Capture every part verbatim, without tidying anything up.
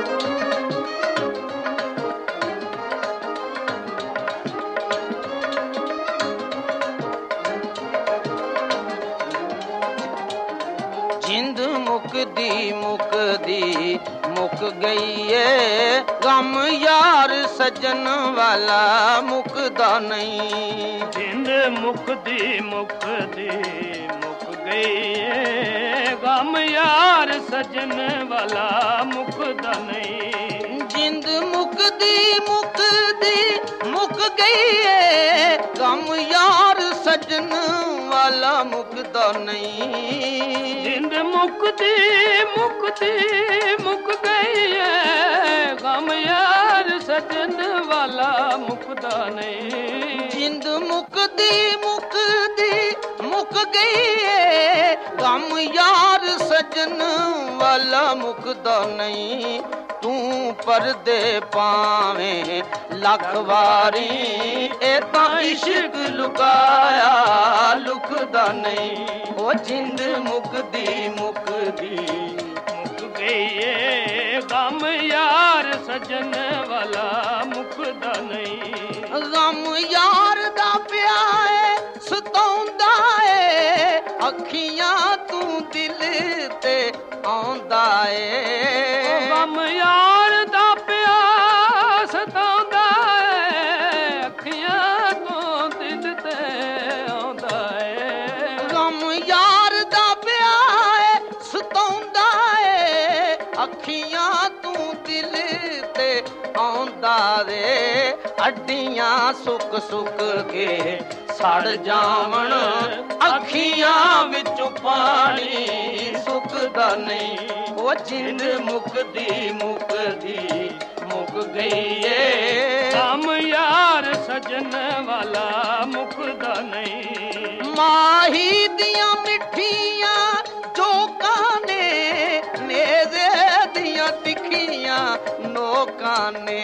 ਜਿੰਦ ਮੁਕਦੀ ਮੁਕਦੀ ਮੁੱਕ ਗਈ ਏ, ਗਮ ਯਾਰ ਸਜਣ ਵਾਲਾ ਮੁੱਕਦਾ ਨਹੀਂ। ਜਿੰਦ ਮੁਕਦੀ ਮੁਕਦੀ ਮੁੱਕ ਗਈ ਏ, ਗਮ ਯਾਰ ਸਜਣ ਵਾਲਾ ਮੁੱਕਦਾ ਨਹੀਂ। ਜਿੰਦ ਮੁਕਦੀ ਮੁਕਦੀ ਮੁੱਕ ਗਈ ਏ, ਗਮ ਯਾਰ ਸਜਣ ਵਾਲਾ ਮੁੱਕਦਾ ਨਹੀਂ। ਜਿੰਦ ਮੁਕਦੀ ਮੁਕਦੀ ਮੁੱਕ ਗਈ ਏ, ਗਮ ਯਾਰ ਸਜਣ ਵਾਲਾ ਮੁੱਕਦਾ ਨਹੀਂ। ਜਿੰਦ ਮੁਕਦੀ ਮੁਕਦੀ ਮੁੱਕ ਗਈ ਏ, ਗਮ ਯਾਰ ਸਜਣ ਵਾਲਾ ਮੁੱਕਦਾ ਨਹੀਂ। ਤੂੰ ਪਰਦੇ ਪਾਵੇਂ ਲੱਖ ਵਾਰੀ, ਇਹ ਤਾਂ ਇਸ਼ਕ ਲੁਕਾਇਆ ਲੁਕਦਾ ਨਹੀਂ। ਉਹ ਜਿੰਦ ਮੁਕਦੀ ਮੁਕਦੀ ਮੁੱਕ ਗਈ ਏ, ਗਮ ਯਾਰ ਸਜਣ ਵਾਲਾ ਮੁੱਕਦਾ ਨਹੀਂ। ਗਮ ਯਾਰ ਦਾ ਪਿਆ ਏ ਸਤਾਉਂਦਾ ਏ, ਅੱਖੀਆਂ ਤੂੰ ਦਿਲ ਤੇ ਆਉਂਦਾ ਏ। ਗਮ ਯਾਰ ਦਾ ਪਿਆ ਸਤਾਉਂਦਾ ਏ, ਅੱਖੀਆਂ ਤੂੰ ਦਿਲ ਤੇ ਆਉਂਦਾ ਏ। ਗਮ ਯਾਰ ਦਾ ਪਿਆ ਏ ਸਤਾਉਂਦਾ ਏ, ਅੱਖੀਆਂ ਤੂੰ ਦਿਲ ਤੇ ਆਉਂਦਾ ਵੇ। ਅੱਡੀਆਂ ਸੁੱਕ ਸੁੱਕ ਕੇ ਸੜ ਜਾਵਣ, ਅੱਖੀਆਂ ਵਿੱਚੋਂ ਪਾਣੀ ਸੁੱਕਦਾ ਨਹੀਂ। ਉਹ ਜਿੰਦ ਮੁਕਦੀ ਮੁਕਦੀ ਮੁੱਕ ਗਈ ਏ, ਗਮ ਯਾਰ ਸਜਣ ਵਾਲਾ ਮੁੱਕਦਾ ਨਹੀਂ। ਮਾਹੀ ਦੀਆਂ ਮਿੱਠੀਆਂ ਚੋਕਾਂ ਨੇ, ਨੇਜ਼ੇ ਦੀਆਂ ਤਿੱਖੀਆਂ ਨੋਕਾਂ ਨੇ।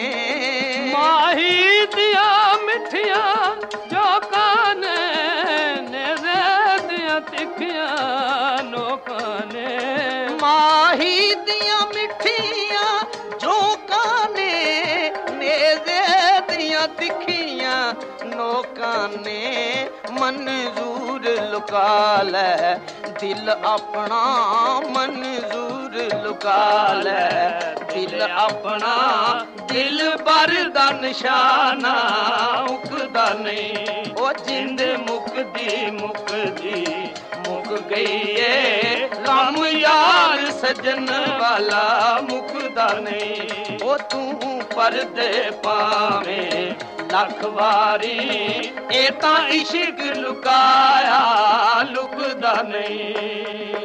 ਮਾਹੀ ਦੀਆਂ ਮਿੱਠੀਆਂ ਚੋਕਾਂ ਨੇ, ਨੇਜ਼ੇ ਦੀਆਂ ਤਿੱਖੀਆਂ ਨੋਕਾਂ ਨੇ। ਮਾਹੀ ਦੀਆਂ ਮਿੱਠੀਆਂ ਚੋਕਾਂ ਨੇ, ਨੇਜ਼ੇ ਦੀਆਂ ਤਿੱਖੀਆਂ ਨੋਕਾਂ ਨੇ। ਮਨਜ਼ੂਰ ਲੁਕਾ ਲੈ ਦਿਲ ਆਪਣਾ, ਮਨਜ਼ੂਰ ਲੁਕਾ ਲੈ ਦਿਲ ਆਪਣਾ। ਦਿਲ ਪਰ ਦਾ ਨਿਸ਼ਾਨਾ ਮੁੱਕਦਾ ਨਹੀਂ। ਉਹ ਜਿੰਦ ਮੁਕਦੀ ਮੁਕਦੀ ਮੁੱਕ ਗਈ ਏ, ਗਮ ਯਾਰ ਸਜਣ ਵਾਲਾ ਮੁੱਕਦਾ ਨਹੀਂ। ਉਹ ਤੂੰ ਪਰਦੇ ਪਾਵੇਂ ਲੱਖ ਵਾਰੀ, ਇਹ ਤਾਂ ਇਸ਼ਕ ਲੁਕਾਇਆ ਲੁਕਦਾ ਨਹੀਂ।